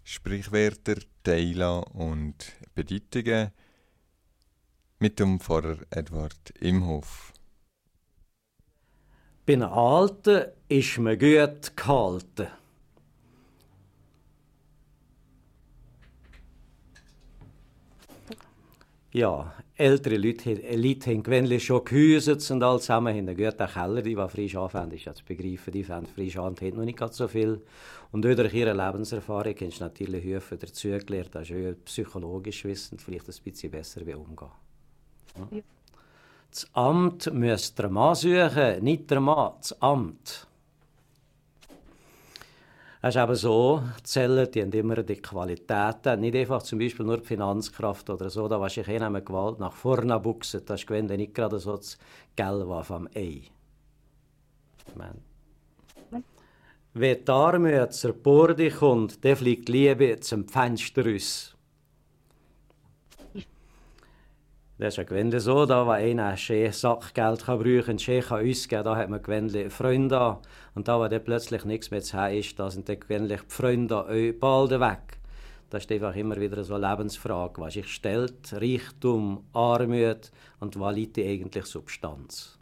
Sprichwörter, Teile und Bedeutungen mit dem Pfarrer Edward Imhof. Bei den Alten ist man gut gehalten. Ja, ältere Leute haben gewöhnlich schon gehäuset und all zusammen haben einen guten Keller, die frisch anfangen, ist ja zu begreifen, die fangen frisch an und haben noch nicht ganz so viel. Und durch ihre Lebenserfahrung haben sie natürlich häufig dazu gelernt, dass sie psychologisch wissen, vielleicht ein bisschen besser wie umgehen. Ja. Das Amt müsst der Mann suchen, nicht der Mann, das Amt. Es ist eben so, die Zellen die haben immer die Qualitäten, nicht einfach zum Beispiel nur die Finanzkraft oder so, da was ich mit Gewalt nach vorne buchsen, das ist nicht gerade so das Gelbe vom Ei. Wenn die Armut zur Borde kommt, dann fliegt die Liebe zum Fenster raus. Das ist ja gewöhnlich so, da wo einer ein Sackgeld brauchen kann, ein ausgeben kann, da hat man gewöhnlich Freunde an. Und da wo dann plötzlich nichts mehr zu haben ist, da sind dann gewöhnlich die Freunde bald weg. Das ist einfach immer wieder so eine Lebensfrage, was sich stellt, Reichtum, Armut und was liegt die eigentlich Substanz.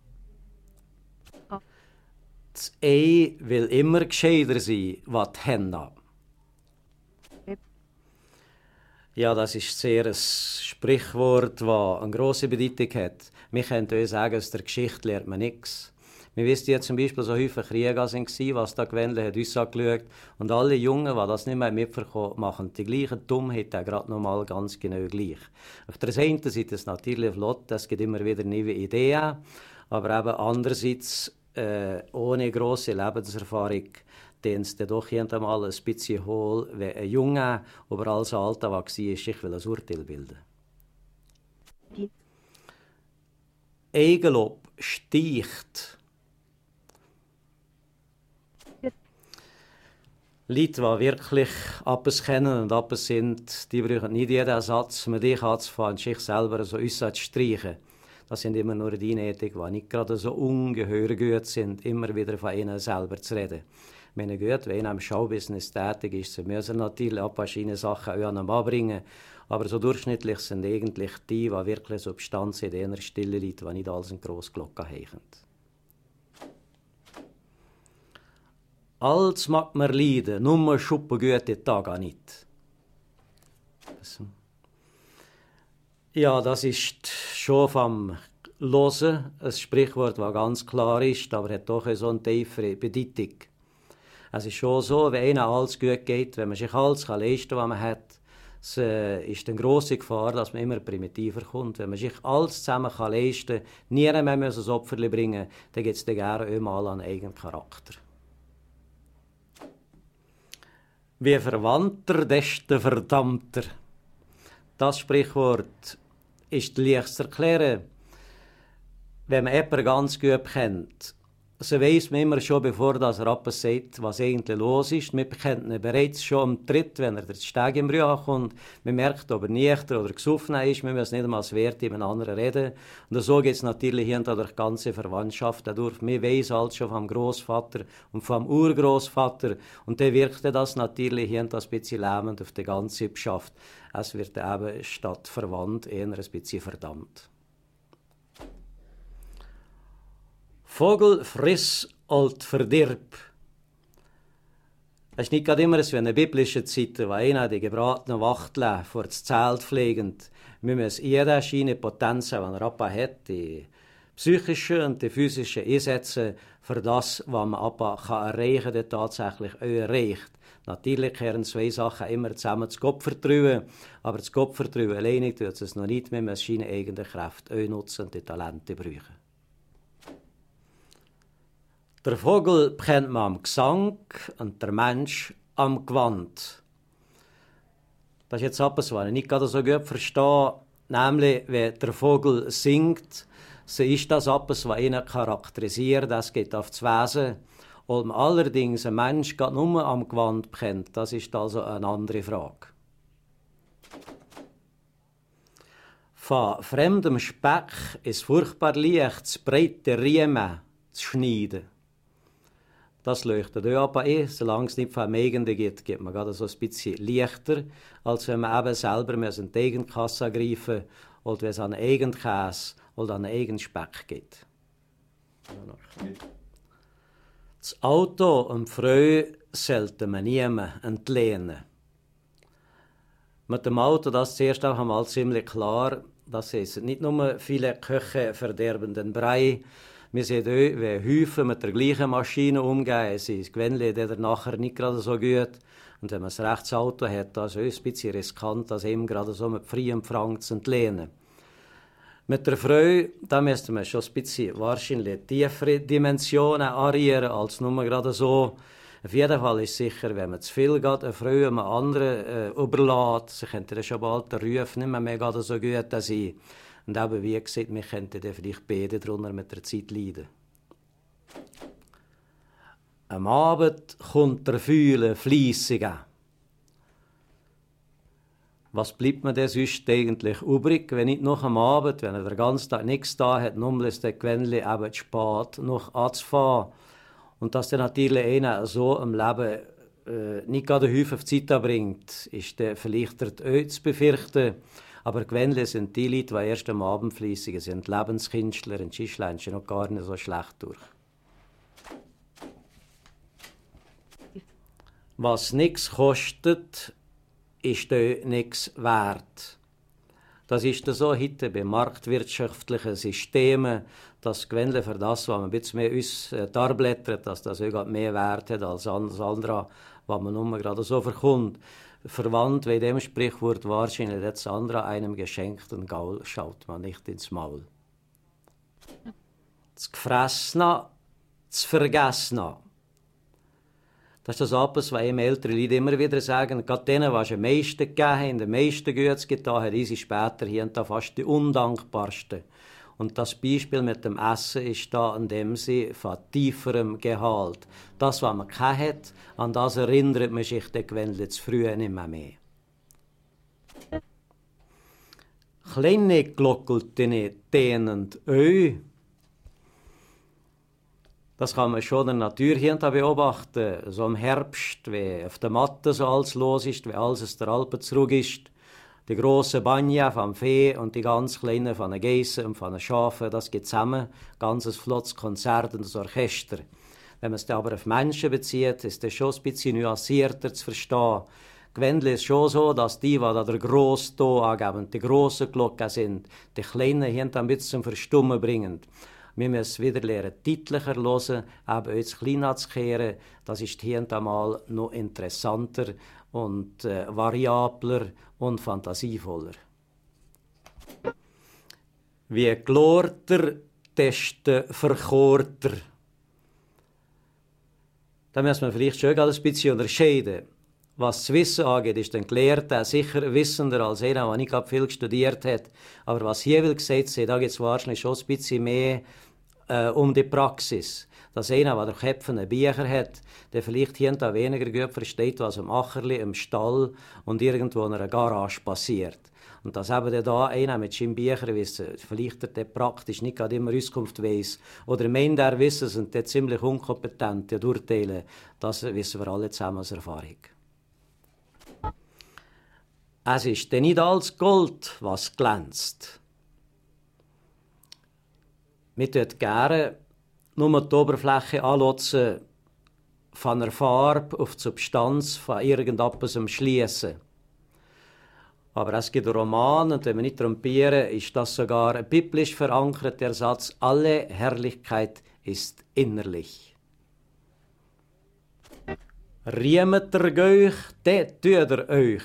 Das Ei will immer gescheiter sein, was die Hände haben. Ja, das ist sehr ein Sprichwort, das eine grosse Bedeutung hat. Wir können euch sagen, aus der Geschichte lernt man nichts. Wir wissen ja zum Beispiel, so häufig Kriege waren, was da gewöhnlich hat uns angeschaut. Und alle Jungen, die das nicht mehr mitbekommen, machen die gleichen Dummheiten gerade nochmal ganz genau gleich. Auf der einen Seite ist es natürlich flott, es gibt immer wieder neue Ideen, aber eben andererseits ohne grosse Lebenserfahrung den es dann doch einmal ein bisschen hohl, wenn ein Junge über alles Alter war, sich ein Urteil bilden. Eigenlob sticht. Leute, die wirklich etwas kennen und etwas sind, die brauchen nicht jeden Satz mit dich anzufangen, sich selber so äußerst zu streichen. Das sind immer nur die Nötige, die nicht gerade so ungeheuer gut sind, immer wieder von ihnen selber zu reden. Wenn gut, wenn einer im Showbusiness tätig ist, müssen natürlich auch verschiedene Sachen auch an den Mann bringen. Aber so durchschnittlich sind eigentlich die wirklich Substanz in einer Stille liegt, die nicht als eine grosse Glocke heichen. Alles mag man leiden, nur schuppen gute Tage nicht. Ja, das ist schon vom Hören ein Sprichwort, das ganz klar ist, aber hat doch so eine tiefere Bedeutung. Es ist schon so, wenn einem alles gut geht, wenn man sich alles leisten kann, was man hat, es ist eine grosse Gefahr, dass man immer primitiver kommt. Wenn man sich alles zusammen leisten kann, niemand mehr ein Opfer bringen, dann gibt es dann gerne einmal einen eigenen Charakter. Wie verwandter, desto verdammter. Das Sprichwort ist leicht zu erklären. Wenn man jemanden ganz gut kennt, so weiss man immer schon, bevor er etwas sagt, was eigentlich los ist. Man kennt ihn bereits schon am Tritt, wenn er den Steg im Rücken kommt. Man merkt, ob er nüchtern oder gesoffen ist. Man muss nicht einmal das Wert mit einem anderen reden. Und so geht es natürlich hier durch die ganze Verwandtschaft dadurch. Man weiss alles schon vom Großvater und vom Urgroßvater. Und dann wirkt das natürlich hier ein bisschen lähmend auf die ganze Sippschaft. Es wird eben statt verwandt eher ein bisschen verdammt. Vogel friss und verdirb. Es ist nicht gerade immer so in der biblischen Zeit, wo einer die gebratenen Wachteln vor das Zelt pflegend. Wir müssen jeder seine Potenzen, die er hat, die psychischen und die physischen einsetzen, für das, was man erreichen kann, tatsächlich auch erreicht. Natürlich kehren zwei Sachen immer zusammen das Gottvertrauen, aber das Gottvertrauen alleine tut es noch nicht, wir müssen seine eigenen Kräfte auch nutzen und die Talente brauchen. Der Vogel kennt man am Gesang und der Mensch am Gewand. Das ist jetzt etwas, was ich nicht gerade so gut verstehe. Nämlich, wenn der Vogel singt, so ist das etwas, was ihn charakterisiert. Das geht auf das Wesen. Und allerdings ein Mensch geht nur am Gewand kennt, das ist also eine andere Frage. Von fremdem Speck ist furchtbar leicht, das breite Riemen zu schneiden. Das leuchtet auch ab, solange es nicht vermeigende gibt, gibt man gerade so ein bisschen leichter, als wenn man eben selber in die Eigenkasse greifen oder wenn es an Eigenkäse oder an Eigenspeck gibt. Das Auto am Früh sollte man niemand entlehnen. Mit dem Auto, das ist zuerst auch einmal ziemlich klar, das ist nicht nur viele Köche verderben den Brei. Wir sehen auch, wie Häufen mit der gleichen Maschine umgehen. Sie ist gewöhnlich nachher nicht gerade so gut. Und wenn man ein rechtes Auto hat, das ist auch ein bisschen riskant, das eben gerade so mit freiem Frank zu entlehnen. Mit der Frau, da müsste man schon ein bisschen wahrscheinlich tiefere Dimensionen arieren, als nur gerade so. Auf jeden Fall ist sicher, wenn man zu viel geht, eine Frau einem anderen überlässt, sie könnte schon bald den Ruf nicht mehr gerade so gut sein. Und eben, wie gesagt, wir könnten dann vielleicht beide darunter mit der Zeit leiden. Am Abend kommt der Fühlen fleissig an. Was bleibt mir denn sonst eigentlich übrig, wenn nicht noch am Abend, wenn er den ganzen Tag nichts da hat, nur ist der Gewännli eben zu spät noch anzufahren. Und dass der natürlich einer so im Leben nicht gerade Häufen auf die Zeit bringt, ist der vielleicht auch zu befürchten. Aber gewöhnlich sind die Leute, die erst am Abend fleissig sind, Lebenskünstler und Schischlein, noch gar nicht so schlecht durch. Was nichts kostet, ist nichts wert. Das ist so heute bei marktwirtschaftlichen Systemen, dass gewöhnlich für das, was man ein bisschen mehr uns darblättert, dass das auch mehr Wert hat als alles andere, was man nur gerade so verkommt. Verwandt wie dem Sprichwort wahrscheinlich das andere einem geschenkten Gaul schaut man nicht ins Maul. Das Gefressene, das Vergessene. Das ist das etwas, was ihm ältere Leute immer wieder sagen, gerade denen, was am meisten gegeben haben, am meisten Gutes getan haben, die sind später hier und da fast die undankbarsten. Und das Beispiel mit dem Essen ist da, an dem sie von tieferem Gehalt. Das, was man hat, an das erinnert man sich dann gewöhnlich zu früh nicht mehr. Kleine Glockeltene dehnend Öh. Das kann man schon in der Natur hier beobachten. So im Herbst, wie auf der Matte so alles los ist, wie alles aus der Alpen zurück ist. Die grossen Banja vom Vieh und die ganz kleinen von den Geissen und von den Schafen, das geht zusammen. Ganzes flottes Konzert und ein Orchester. Wenn man es dann aber auf Menschen bezieht, ist das schon ein bisschen nuancierter zu verstehen. Gewöhnlich ist es schon so, dass die da der grossen Ton angeben, die grossen Glocken sind, die kleinen hier ein bisschen zum Verstummen bringen. Wir müssen wieder lernen, deutlicher hören, eben jetzt klein anzukehren. Das ist hier und einmal noch interessanter und variabler und fantasievoller. Wie glorter, desto verchorter. Da muss man vielleicht schon ein bisschen unterscheiden. Was das Wissen angeht, ist ein Gelehrter sicher wissender als einer, der nicht viel studiert hat. Aber was hier will gesagt wird, da geht es wahrscheinlich schon ein bisschen mehr um die Praxis. Dass einer, der durch Köpfe Bücher hat, der vielleicht hier und da weniger gut versteht, was im Acherli, im Stall und irgendwo in einer Garage passiert. Und dass eben da einer mit seinem Bücher wissen, vielleicht der praktisch nicht gerade immer Auskunft weiss, oder meint, er wissen es und der ziemlich unkompetent urteilen, das wissen wir alle zusammen aus Erfahrung. Es ist denn nicht alles Gold, was glänzt. Wir tun gerne nur die Oberfläche anschauen, von der Farbe auf die Substanz von irgendetwas schliessen. Aber es gibt Romane, und wenn wir nicht trompieren, ist das sogar ein biblisch verankert, der Satz, alle Herrlichkeit ist innerlich. Riemet ihr euch, dann tut ihr euch.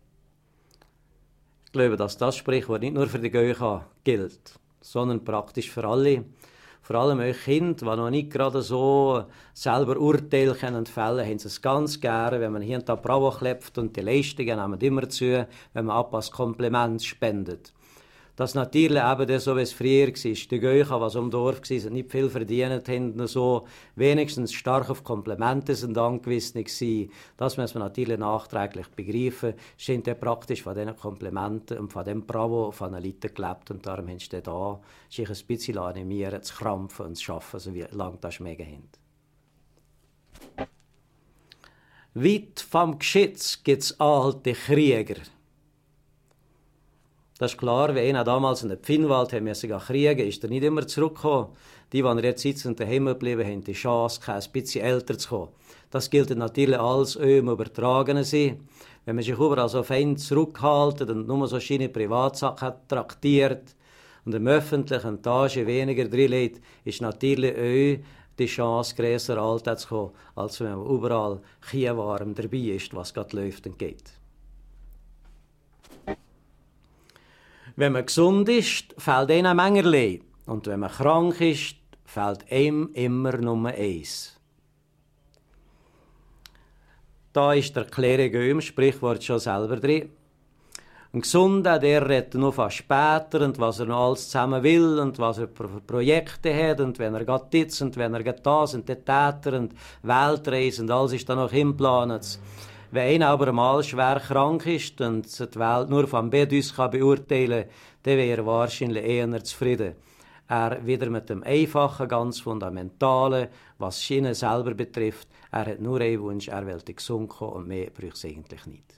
Ich glaube, dass das Sprichwort nicht nur für die Geucha gilt, sondern praktisch für alle. Vor allem euch Kinder, die noch nicht gerade so selber Urteile fällen können, haben sie es ganz gerne, wenn man hier und da Bravo klebt und die Leistungen nehmen immer zu, wenn man ab als Kompliment spendet. Das natürlich eben so, wie es früher war. Die Geucha, die im Dorf waren, nicht viel verdient haben, so wenigstens stark auf Komplimente sind angewiesen waren. Das muss man natürlich nachträglich begreifen. Es sind ja praktisch von diesen Komplimenten und von dem Bravo von den Leuten gelebt. Und darum haben sie da sich ein bisschen animieren, zu krampfen und zu arbeiten, so wie lange das schmecken haben. Weit vom Geschütz gibt's alte Krieger. Das ist klar, wenn einer damals in den Pfinnwald kriegen musste, ist er nicht immer zurückgekommen. Die jetzt sitzen daheim geblieben haben, die Chance, ein bisschen älter zu kommen. Das gilt natürlich alles im Übertragenen sein. Wenn man sich überall so fein zurückhaltet und nur so seine Privatsachen traktiert und im öffentlichen Tage weniger drin liegt, ist natürlich auch die Chance grösser, alt zu kommen, als wenn man überall warm dabei ist, was gerade läuft und geht. Wenn man gesund ist, fehlt einem ein Mengerli. Und wenn man krank ist, fehlt einem immer nur eins. Da ist der Erklärung im Sprichwort schon selber drin. Ein Gesunder, der redet nur von später und was er noch alles zusammen will und was er für Projekte hat und wenn er geht jetzt und wenn er geht das und dort Täter und Weltreise und alles ist dann noch im Plan. Wenn einer aber mal schwer krank ist und die Welt nur vom Bett aus beurteilen kann, dann wäre er wahrscheinlich eher zufrieden. Er wieder mit dem Einfachen, ganz Fundamentalen, was ihn selber betrifft. Er hat nur einen Wunsch, er will gesund kommen und mehr braucht es eigentlich nicht.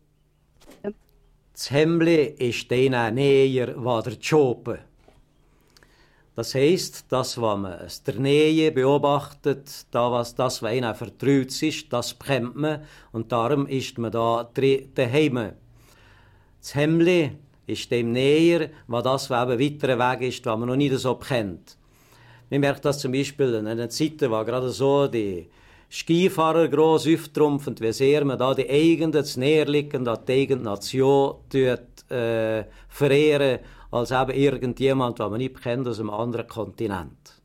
Das Hemli ist denen näher als der Schopen. Das heisst, das, was man aus der Nähe beobachtet, das, was einer vertraut ist, das bekommt man und darum ist man da daheim. Das Hemli ist dem näher, was das, was eben weiter weg ist, was man noch nicht so kennt. Man merkt das zum Beispiel in einer Zeit, wo gerade so die Skifahrer gross auftrumpfen, wie sehr man da die eigene, das Näherliegende, die eigene Nation verehren, als eben irgendjemand, den man nicht kennt, aus einem anderen Kontinent.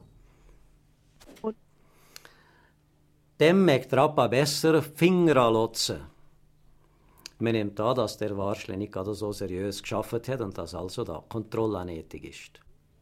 Dem mag der Appa besser Finger anlotzen. Man nimmt an, dass der wahrscheinlich nicht gerade so seriös geschafft hat und dass also da Kontrolle nötig ist.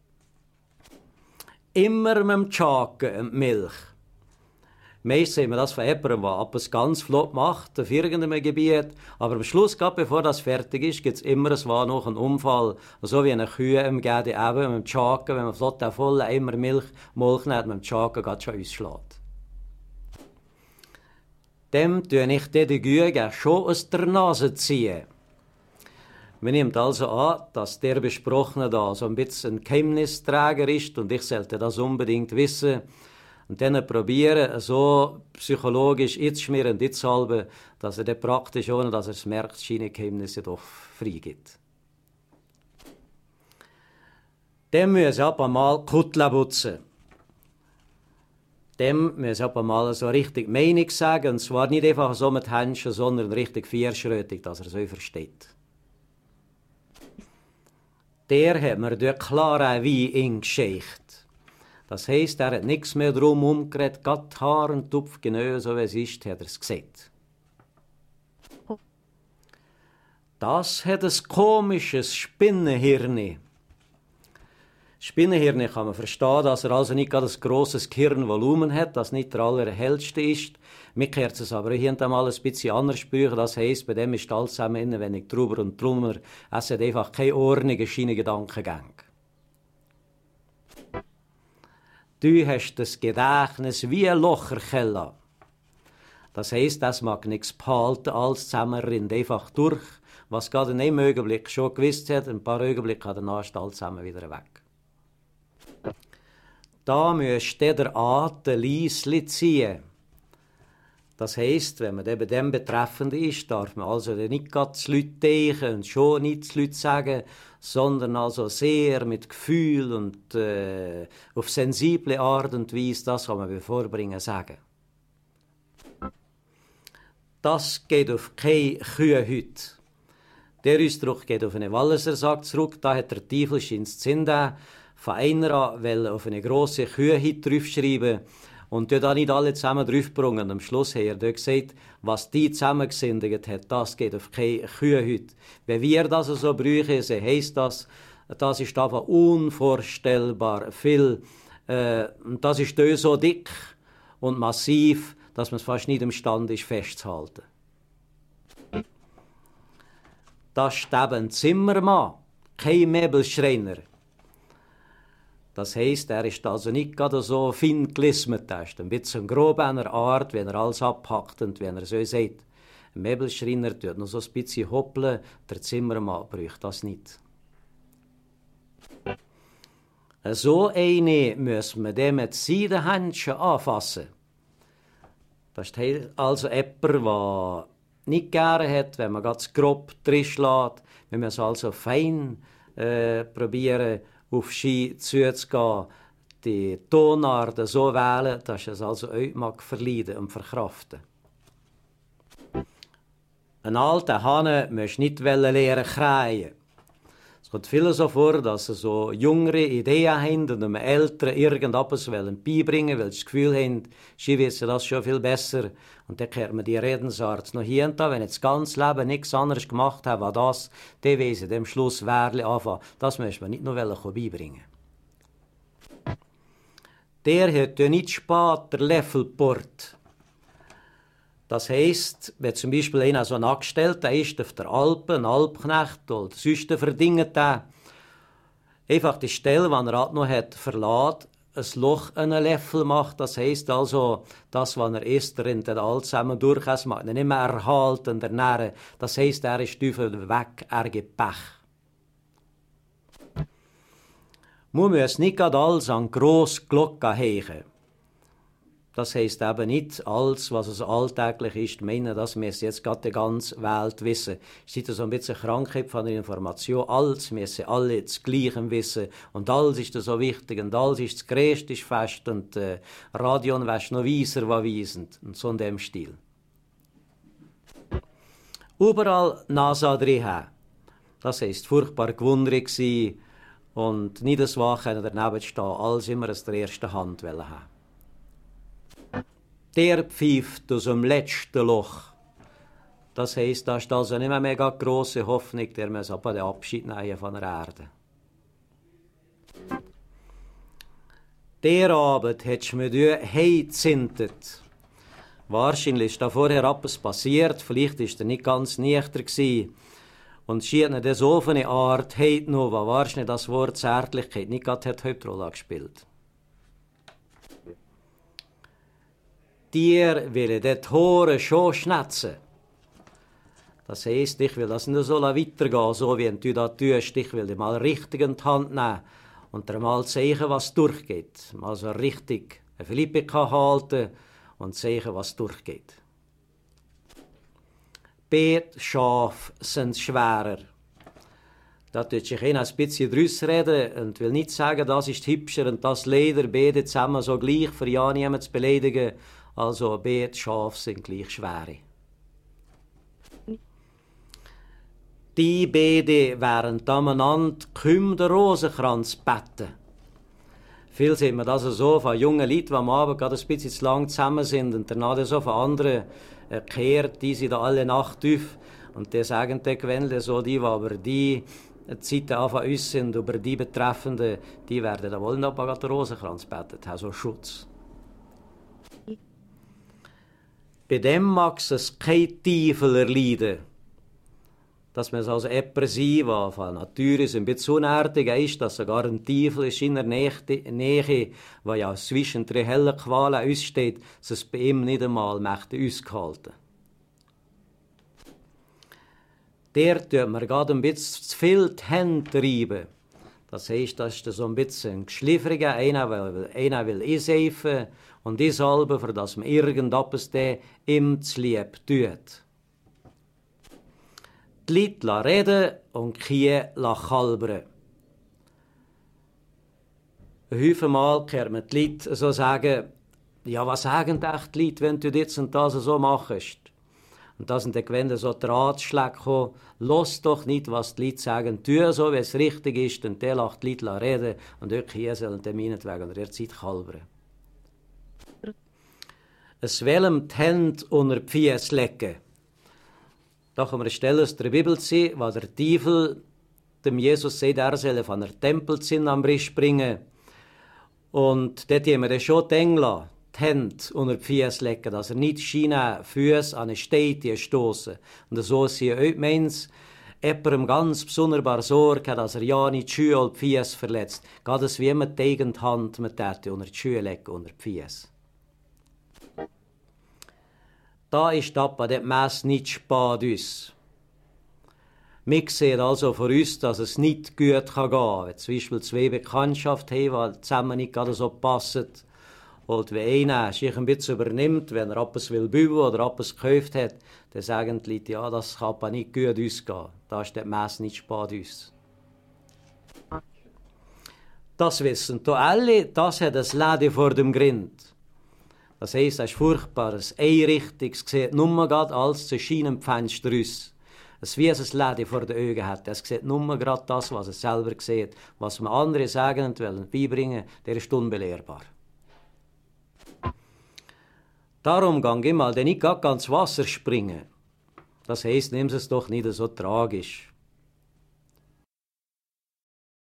Immer mit dem Schaken und Milch. Meist sehen wir das von jemandem, der etwas ganz flott macht, auf irgendeinem Gebiet. Aber am Schluss, gerade bevor das fertig ist, gibt es immer noch einen Unfall. So wie eine Kühe im Gede eben, mit dem Schaken, wenn man flott voll immer Milch nimmt, mit dem Schaken geht schon ausschlägt. Dem tue ich die Güge schon aus der Nase ziehen. Man nimmt also an, dass der Besprochene da so ein bisschen ein Geheimnisträger ist und ich sollte das unbedingt wissen. Und dann probieren, so psychologisch einzuschmieren und einzuhalten, dass er dann praktisch, ohne dass er es merkt, seine Geheimnisse doch freigibt. Dem müssen ab einmal Kutteln putzen. Dem müssen ab einmal so richtig Meinung sagen, und zwar nicht einfach so mit Händchen, sondern richtig vierschrötig, dass er so versteht. Der hat mir durch klare wie in Geschichte. Das heisst, er hat nichts mehr drum umgeredet, gatt Haar und Tupf, genau so wie es ist, hat er es gesehen. Das hat ein komisches Spinnenhirn. Spinnenhirn kann man verstehen, dass er also nicht gerade ein grosses Gehirnvolumen hat, das nicht der allerhellste ist. Mir kehrt es aber hier und da mal ein bisschen anders sprüchen. Das heisst, bei dem ist alles zusammen innen, wenn ich drüber und drüber. Es hat einfach keine ordnungen, scheine Gedankengänge. Du hast das Gedächtnis wie ein Locherkeller. Das heisst, das mag nichts behalten, alles zusammen rinnt einfach durch. Was gerade in einem Augenblick schon gewusst hat, ein paar Augenblicke danach ist alles zusammen wieder weg. Da müsste der Atem leislich ziehen. Das heisst, wenn man bei dem Betreffenden ist, darf man also nicht gerade zu Leuten denken und schon nicht zu Leuten sagen, sondern also sehr mit Gefühl und auf sensible Art und Weise, das kann man bevorbringen, sagen. Das geht auf keine Kühenhütte. Der Ausdruck geht auf eine Wallisersack zurück, da hat der Teufel ins Zinde von einer an auf eine grosse Kühenhütte draufschreiben und da nicht alle zusammen draufgebrungen. Am Schluss hat er dort gesagt, was die zusammengesündigt hat, das geht auf keine Kühenhütte. Wenn wir das so brauchen, so heisst das ist einfach unvorstellbar viel. Und das ist so dick und massiv, dass man es fast nicht imstande ist, festzuhalten. Das ist eben ein Zimmermann, kein Möbelschreiner. Das heisst, er ist also nicht gerade so fein gelismet. Er ist ein bisschen grob einer Art, wenn er alles abpackt und wenn er so sagt. Ein Möbelschreiner tut noch so ein bisschen hoppeln, der Zimmermann braucht das nicht. So eine müssen wir dem mit Seidenhändchen anfassen. Das ist also jemand, der nicht gerne hat, wenn man ganz grob drin schlägt. Wir müssen also fein probieren, auf Ski zuzugehen, die Tonarten so wählen, dass es also euch mag verleiden und verkraften. Ein alter Hane muss nicht lernen kreien. Es kommt viel so vor, dass sie so jüngere Ideen haben und einem Älteren irgendetwas beibringen wollen, weil sie das Gefühl haben, sie wissen das schon viel besser. Und dann hört man die Redensart noch hier und da, wenn ich das ganze Leben nichts anderes gemacht habe als das, dann weiss ich dem Schluss Wehrli anfangen. Das müssen wir nicht noch beibringen. Der hat ja nicht spät der Löffelport. Das heisst, wenn zum Beispiel einer so ein Angestellter ist auf der Alpe, ein Alpknecht oder sonst verdingt der, einfach die Stelle, die er halt noch hat, verlässt, ein Loch in einen Löffel macht. Das heisst also, das, was er isst, rinnt er all zusammen durch, es mag ihn nicht mehr erhalten und ernähren. Das heisst, er ist tief weg, er gibt Pech. Man muss nicht gerade alles an grosse Glocke hängen. Das heisst eben nicht, alles, was es alltäglich ist, meinen, das müssen jetzt gerade die ganze Welt wissen. Es ist so ein bisschen eine Krankheit von der Information. Alles müssen alle das Gleiche wissen. Und alles ist so wichtig und alles ist das Größte ist fest und Radio wäre noch weiser, was weisend. Und so in dem Stil. Überall Nase drin haben. Das heisst, furchtbar gewundert gewesen und nicht das Wachen daneben stehen. Alles immer aus der ersten Hand haben. Der pfeift aus dem letzten Loch. Das heisst, da ist also nicht mehr mega grosse Hoffnung, der muss aber den Abschied nehmen von der Erde. Der Abend hättest du mit dir heimgezintet. Wahrscheinlich ist da vorher etwas passiert, vielleicht ist er nicht ganz nüchtern gewesen. Und schien er so auf eine Art heit noch, weil wahrscheinlich das Wort Zärtlichkeit nicht gerade die Hauptrolle gespielt. Dir will die Tore schon schnetzen. Das heisst, ich will das nicht so weitergehen, so wie du das tust. Ich will dich mal richtig in die Hand nehmen und dir mal zeigen, was durchgeht. Mal so richtig eine Philippe halten und zeigen, was durchgeht. Bet Schaf sind schwerer. Da tut sich ein bisschen draus reden und will nicht sagen, das ist hübscher und das leider beide zusammen so gleich, für ja niemand zu beleidigen. Also beide Schafe sind gleich schwere. Die beide wären aneinander kaum den Rosenkranz betten. Viel sieht man das so von jungen Leuten, die am Abend gerade ein bisschen zu lang zusammen sind und danach so von anderen kehrt, die sind da alle Nacht auf und die sagen dann gewöhnlich so, die aber die Zeiten von uns sind, über die Betreffenden, die werden da wohl noch den Rosenkranz bettet, haben so Schutz. Bei dem mag es kein Teufel erleiden. Dass man also jemand sein, der von Natur aus ein bisschen unartiger ist, dass sogar ein Teufel ist in der Nähe, der ja zwischen drei hellen Qualen aussteht, dass es bei ihm nicht einmal möchte ausgehalten. Der tut mir gerade ein bisschen zu viel die Hände reiben. Das heisst, das ist so ein bisschen geschliffriger. Einer will einseifen und einsalben, für dass man irgendetwas ihm zu lieb tut. Die Leute reden und die Kühe kalbern. Ein Haufen Mal hört man die Leute so sagen, ja, was sagen echt die Leute, wenn du das und das so machst? Und da sind dann so die Ratschläge gekommen, lass doch nicht, was die Leute sagen, tu so, wie es richtig ist, und der lässt die Leute reden und auch hier sollen die meinetwegen der Zeit kalbern. Es wollen die Hände unter die Füße legen. Da kann man eine Stelle aus der Bibel sehen, wo der Teufel dem Jesus sagt, er soll von der Tempelzinn am Risch bringen. Und dort haben wir dann schon die Engel die Hände unter die Füße legen, dass nicht scheinen Füße an eine Steine stoßen. Und so sind auch die Menschen jemandem ganz besonders Sorge hat, dass er ja nicht die Schuhe oder die Füße verletzt, geht es wie immer die eigene Hand mit der unter die Schuhe legen, unter die Füße. Da ist aber das Mess nicht spät uns. Wir sehen also von uns, dass es nicht gut gehen kann. Wenn zum Beispiel zwei Bekanntschaften haben, die zusammen nicht gerade so passen. Und wenn einer sich ein bisschen übernimmt, wenn er etwas bauen oder etwas gekauft hat, dann sagen die Leute, ja, das kann aber nicht gut ausgehen. Da ist das Mess nicht spät uns. Das wissen da alle, das hat das Leben vor dem Grind. Das heisst, das ist furchtbar, das Einrichtiges sieht nur gerade als zu scheinem Fenster aus. Es wie ein Leben vor den Augen hat. Es sieht nur gerade das, was es selber sieht. Was man andere sagen und wollen beibringen, der ist unbelehrbar. Darum gang ich mal nicht ganz Wasser springen. Das heisst, nimm es doch nicht so tragisch.